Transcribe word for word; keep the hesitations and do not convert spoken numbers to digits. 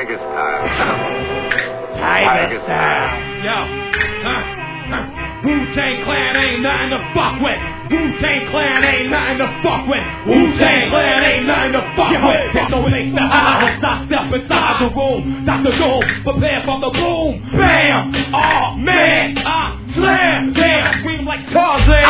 Tiger style. Tiger style. Yo. Huh. Huh. Wu-Tang Clan ain't nothing to fuck with. Wu-Tang Clan ain't nothing to fuck with. Wu-Tang Clan ain't nothing to fuck with. There's no place to hide once I step inside the room. Doctor Doom, prepare for the boom. Bam! Oh man, I slam. Damn, scream like Tarzan.